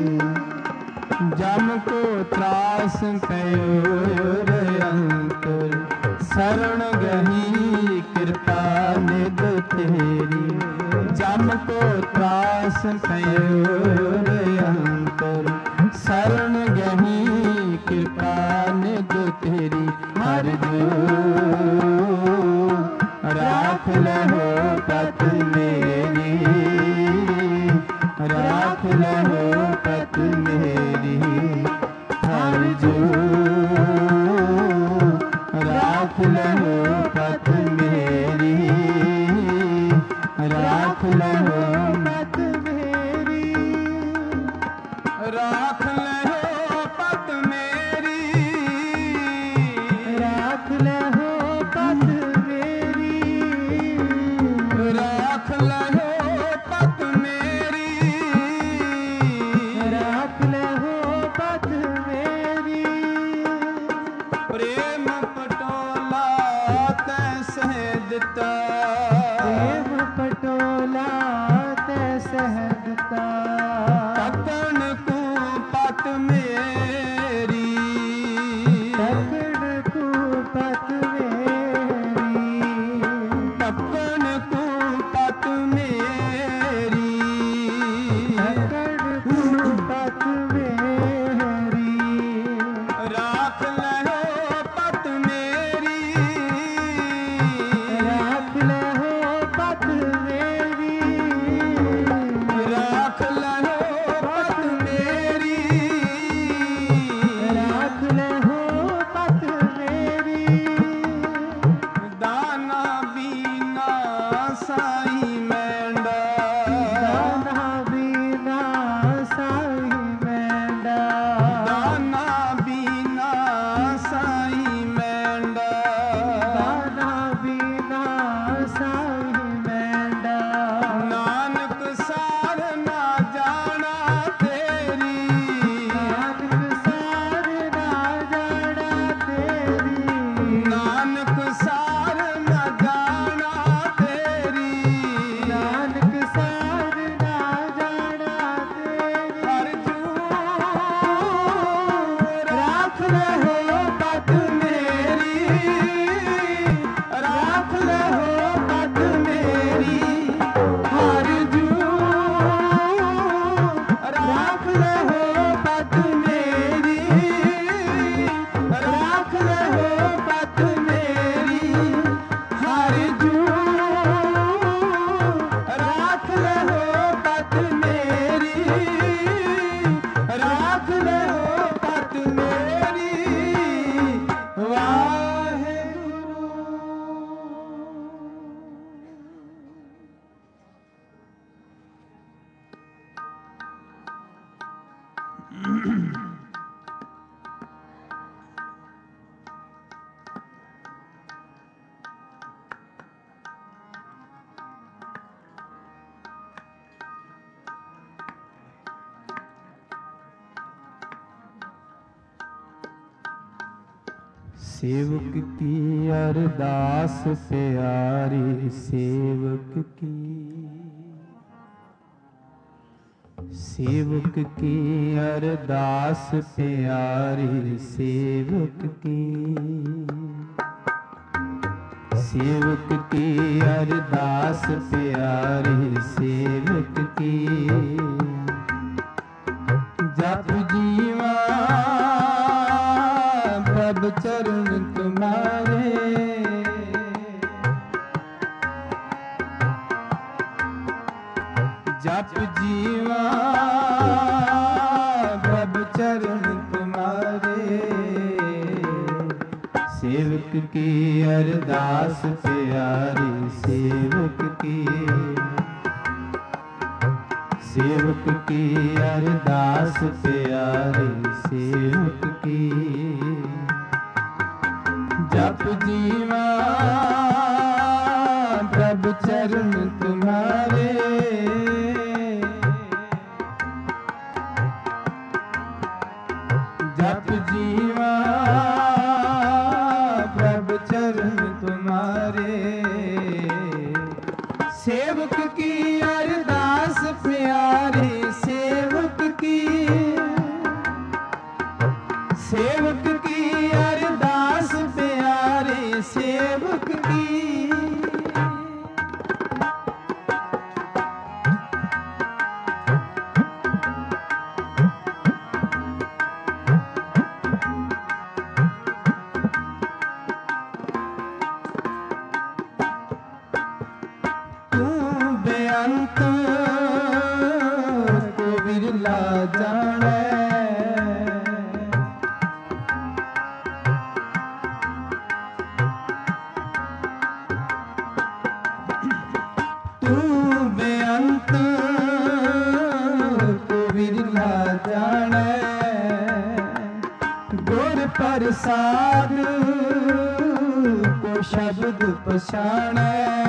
ਜਮ ਕੋ ਤਰਾਸ ਪਇਓ ਅੰਤਰ ਸਰਣ ਗਹੀ ਕਿਰਪਾ ਨਿਧ ਤੇਰੀ ਜਮ ਕੋ ਤਰਾਸ ਪਇਓ ਅੰਤਰ ਸਰਣ ਗਹੀ ਕਿਰਪਾ ਨਿਧ ਤੇਰੀ ਹਰਿ ਜੂ ਰਾਖ ਲਹੋ ਪਤ ਮੇਰੀ ਰਾਖ ਲਹੋ ਪਤ ਮੇਰੀ ਹਰਿ ਜੂ ਰਾਖ ਲਹੋ ਪਤ ਮੇਰੀ ਰਾਖ ਲਹੋ ਪਤ ਮੇਰੀ ਰਾਖ ਲਹੋ ਪਤ ਮੇਰੀ ਰਾਖ ਲਹੋ ਪਤ ਮੇਰੀ ਰਾਖ ਲਹੋ ਪਤ ਮੇਰੀ ਰਾਖ ਲਹੋ ਪਤ ਮੇਰੀ ਪ੍ਰੇਮ ਪਟੋਲਾ ਤੈ ਸਹਿ ਦਿੱਤਾ ਪ੍ਰੇਮ ਪਟੋਲਾ ਤੈ ਸਹਿ ਦਿੱਤਾ ਤਕਣ ਕੂ ਪਤ ਮੇਰੀ ਤਕਣ ਕੂ ਪਤ ਮੇਰੀ ਤਕਣ ਕੂ ਪਤ ਮੇਰੀ ਤਕਣ ਕੂ ਪਤ ਮੇਰੀ ਰਾਖ ਲਹੋ ਪਤ ਮੇਰੀ ਰਾਖ ਲਹੋ ਪਤ ਮੇਰੀ ਰਾਖ ਲਹੋ ਪਤ सेवक की अरदास प्यारी सेवक की, सेवक की अरदास प्यारी सेवक की, सेवक की अरदास प्यारी सेवक की। जप जीवा प्रभु चरण तुम्हारे, जप जीवा प्रभु चरण तुम्हारे। सेवक की अरदास प्यारी सेवक की, सेवक की अरदास प्यारी सेवक की। जप जीवा प्रभु चरण तुम्हारे, जप जीवा प्रभु चरण तुम्हारे। सेवक की अरदास प्यारे सेवक की, सेवक की अरदास प्यारे सेवक की। तू बेअंत को विरला जाने, तू बेअंत को विरला जाने। गुर प्रसाद को शब्द पछाणे,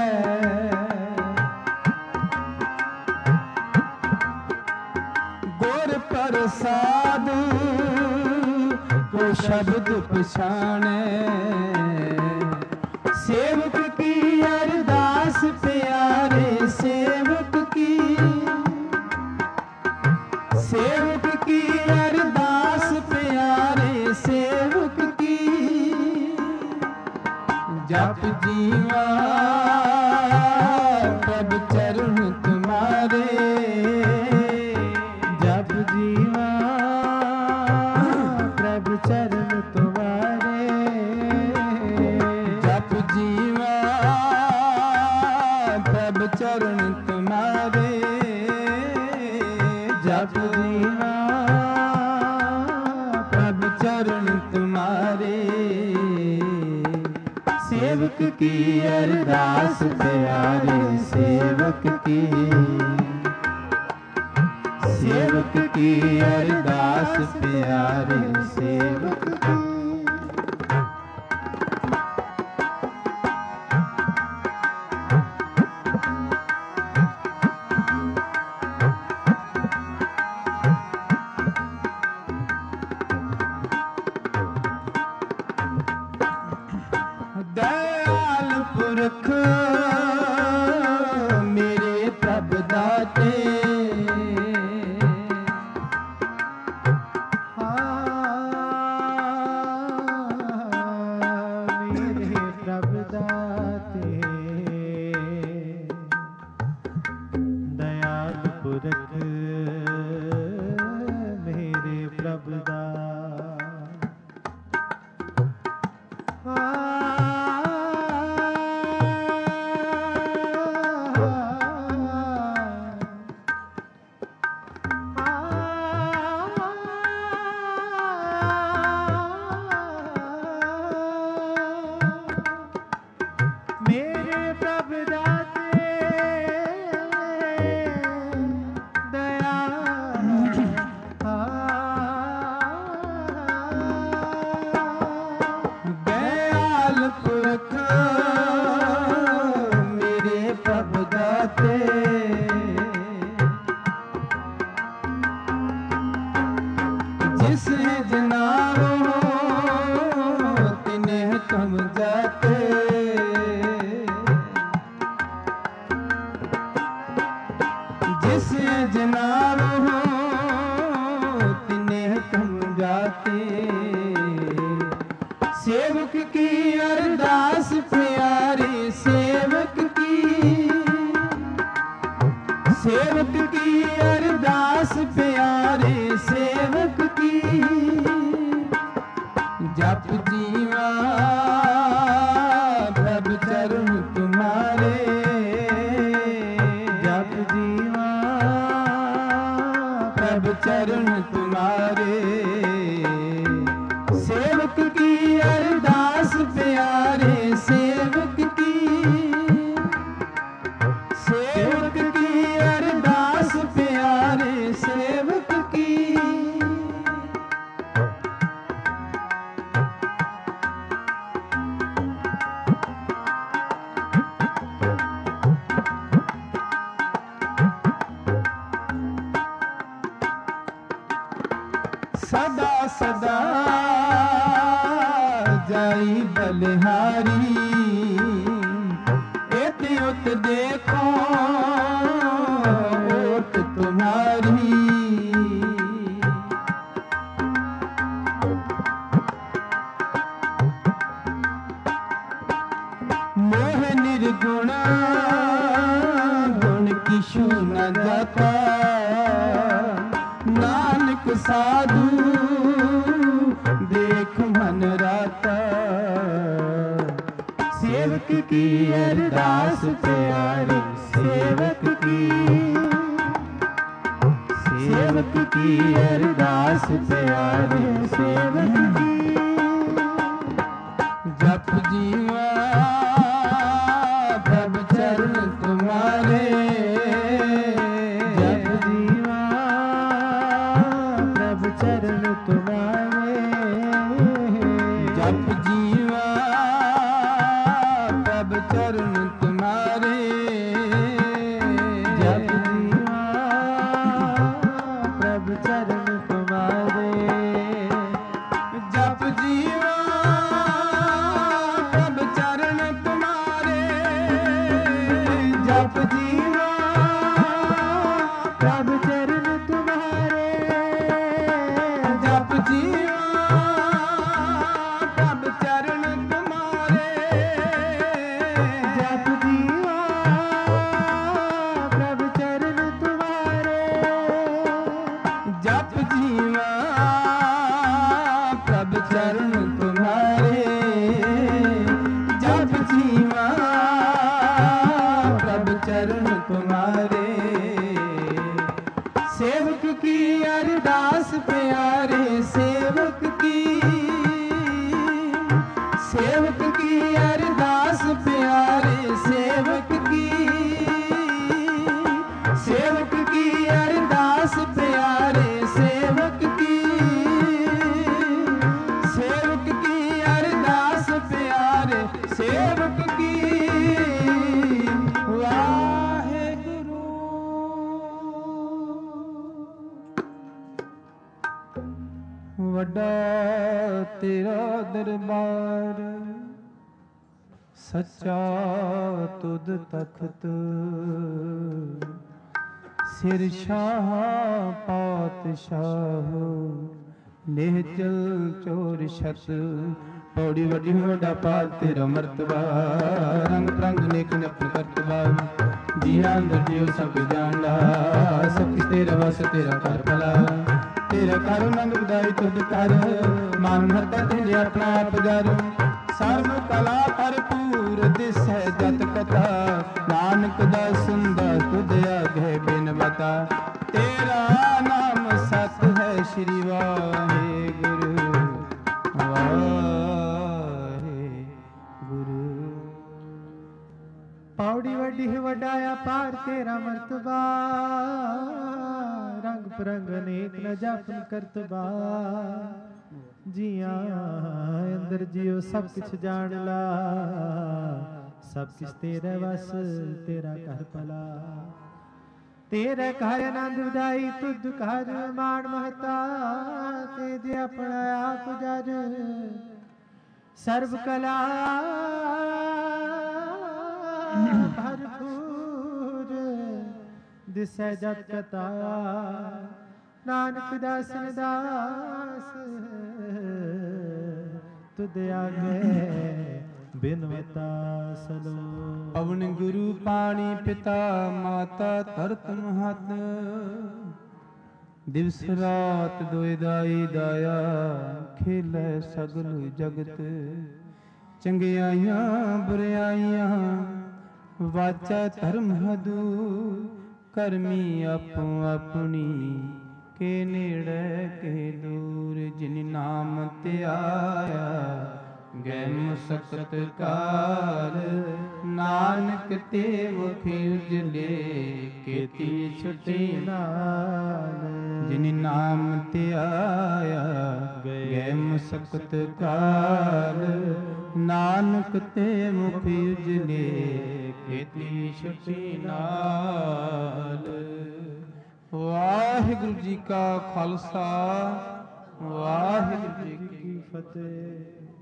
गुर प्रसाद को शब्द पछाणे। सेवक की अरदास प्यारे सेवक की, सेवक की अरदास प्यारे सेवक की। जप जीवा प्रभु चरण तुम्हारे, जप जीवा प्रभु चरण तुम्हारे, जप जीवा प्रभु चरण तुम्हारे, जप जीवा प्रभु चरण तुम्हारे। सेवक की अरदास प्यारे सेवक की, सेवक की अरदास प्यारे सेवक की। दयाल पुरख मेरे प्रभु दाते, मेरे प्रभु दाते। दयाल पुरख मेरे प्रभु दाते, मेरे प्रभु दाते दया। दयाल पुरख मेरे प्रभु दाते, जिसे जनाओ तिन्हें नाम हो तिन्हें तुम जाते। सेवक की अरदास प्यारे सेवक की अरदास प्यारे सेवक की। जप जीवा प्रभु चरण तुम्हारे, जप जीवा प्रभु चरण तुम्हारे। सेवक की अरदास प्यारे सेवक की, सेवक की अरदास प्यारे सेवक की। सदा सदा जाई बलिहारी, एत उत देखो ओट तुम्हारी। मोह निर्गुण गुण किशु न जाता, नानक साधु देख मन राता। सेवक की अरदास प्यारे सेवक की, सेवक की अरदास प्यारे सेवक की। जप जीवा प्रभु चरण तुम्हारे, जप जीवा प्रभु चरण तुम्हारे। जप जीवा प्रभु चरण तुम्हारे, जप जीवा प्रभु चरण तुम्हारे। जप जीवा प्रभु चरण तुम्हारे, जप जीवा प्रभु चरण तुम्हारे। जप जीवा प्रभु चरण तुम्हारे, जप जीवा प्रभु चरण तुम्हारे। जप जीवा प्रभु चरण तुम्हारे, जप जीवा प्रभु चरण तुम्हारे। सेवक की अरदास प्यारे सेवक की, सेवक की अरदास प्यारे सेवक की। सेवक की अरदास प्यारे सेवक की, सेवक की अरदास प्यारे सेवक की। वाहेगुरु। वड्डा तेरा दरबार सच्चा तुद तख्त, सिर शाह पातशाह निहचल चोर छत। पौड़ी वड्डी वड्डा पाल तेरा मर्तबा, रंग रंग नेक नपन करतबा। जिया अंदर जियो सब जानला, सब किस तेरा वस तेरा कर भला। तेरा कर नंद उदाई तुद कर, मान हता तेरे अपना आप गर। सर्व कला भरपूर दिस है जत कथा, नानक दा सुंदा तुद आगे बिन बता। तेरा नाम सत है श्री वाहेगुरु, वाहेगुरु। पौड़ी वड्डी वड्डाया पार तेरा मर्तबा, रंग परंग अनेक न जापन करतबा। जिया अंदर जियो सब कुछ जान ला, सब कुछ तेरे वस तेरा कर भला। तेरे घर आनंद उदाई तुद घर मान महता, तेजे अपना आप जर सर्व कला भरपूर। ਦਿਸੈ ਜਤ ਕਤਾ ਨਾਨਕ ਦਾਸਨ ਦਾਸ ਤੁਧ ਆਗੇ ਬਿਨਵਤਾ ਸਲੋ। ਪਵਨ ਗੁਰੂ ਪਾਣੀ ਪਿਤਾ ਮਾਤਾ ਧਰਤ ਮਹਤ ਦਿਵਸ ਰਾਤ ਦੋਇ ਦਾਈ ਦਾਇਆ ਖੇਲੇ ਸਗਲ ਜਗਤ ਚੰਗਿਆਈਆਂ ਬੁਰਿਆਈਆਂ ਵਾਚਾ ਧਰਮ ਹਦੂ ਕਰਮੀ ਆਪੋ ਆਪਣੀ ਕੇ ਨੇੜੇ ਕੇ ਦੂਰ ਜਿਨ ਨਾਮ ਧਿਆਇਆ ਗੈ ਮੁਸਕਤ ਕਾਲ ਨਾਨਕ ਤੇ ਮੁਖੀ ਉਜਲੇ ਕੀਤੀ ਛੁਟੀ ਨਾਲ ਜਿਨ ਨਾਮ ਧਿਆਇਆ ਗੈ ਮੁਸਕਤ ਕਾਲ ਨਾਨਕ ਤੇ ਮੁਖੀ ਉਜਲੇ ਕੀਤੀ ਛੁਟੀ ਨਾਲ। ਵਾਹਿਗੁਰੂ ਜੀ ਕਾ ਖਾਲਸਾ ਵਾਹਿਗੁਰੂ ਜੀ ਕੀ ਫਤਿਹ।